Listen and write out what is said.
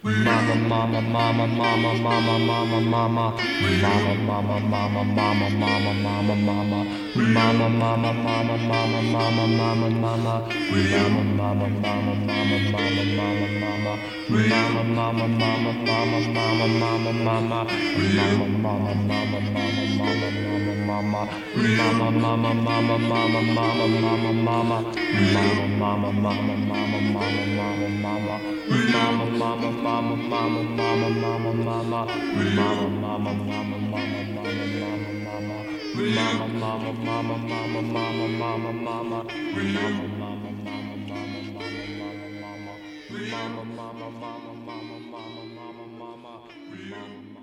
Mama, mama, mama, mama, mama, mama, mama. Mama, mama, mama, mama, mama, mama, mama. Mama, mama, mama, mama, mama, mama, mama. Mama, mama, mama, mama, mama, mama, mama. Mama, mama, mama, mama, mama, mama, mama. Mama, mama, mama, mama, mama, mama, mama. Mama, mama, mama, mama, mama, mama, mama. Mama, mama, mama, mama, mama, mama, mama. Mama, mama, mama, mama, mama, mama, mama. Mama, mama, mama, mama, mama, mama, mama. Mama, mama, mama, mama, mama, mama, mama. Mama, mama, mama, mama, mama, mama, mama. Mama, mama, mama, mama, mama, mama, mama. Mama.